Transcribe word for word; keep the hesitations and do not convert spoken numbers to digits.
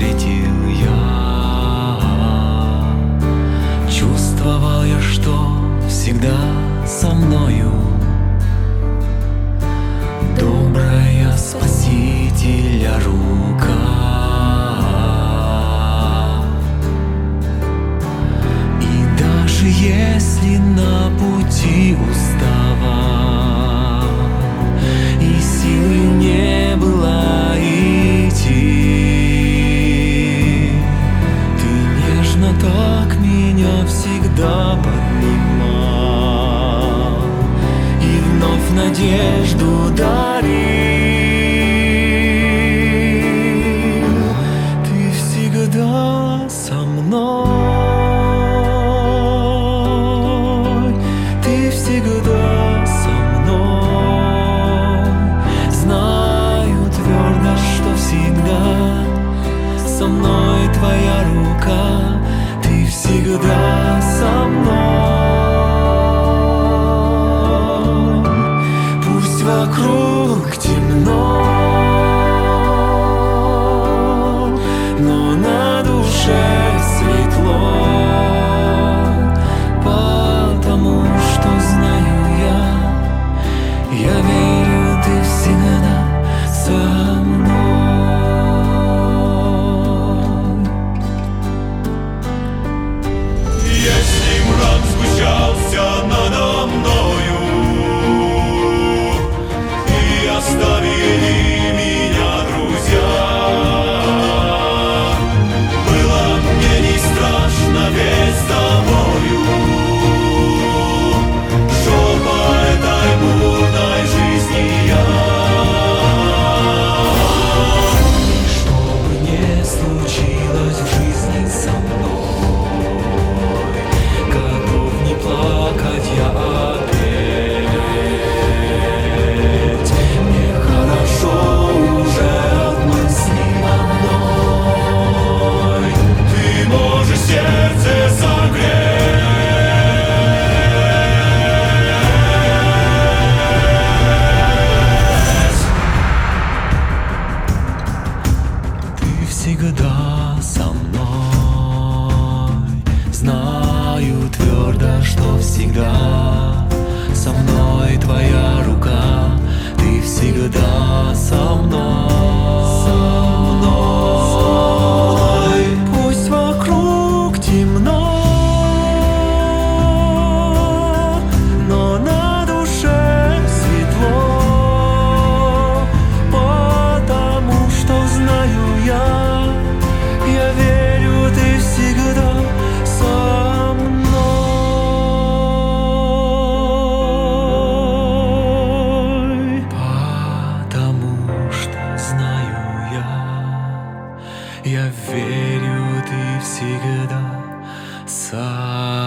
встретил я, чувствовал я, что всегда со мною добрая Спасителя рука. И даже если на пути уставал и силы не было идти, Ты нежно так меня всегда поднимал и вновь надежду дарил. Ты всегда со мной, Ты всегда со мной. Знаю твердо, что всегда со мной Твоя рука. Ты всегда со мной. Пусть вокруг темно, но на душе светло, потому что знаю я, я верю, Ты всегда со мной. Если мрак сгущался надо мною и оставили меня друзья, было мне не страшно, ведь с тобою шел по этой бурной жизни я. Что бы ни случилось в жизни со мной, готов не плакать я опять. Мне хорошо уже от мысли одной. Ты можешь сердце согреть. Ты всегда со мной. Знаю твердо, что всегда со мной Твоя рука. Ты всегда со мной, со мной. Пусть вокруг темно, но на душе светло, потому что знаю я, я верю, Ты всегда со мной. Потому что знаю я, я верю, Ты всегда со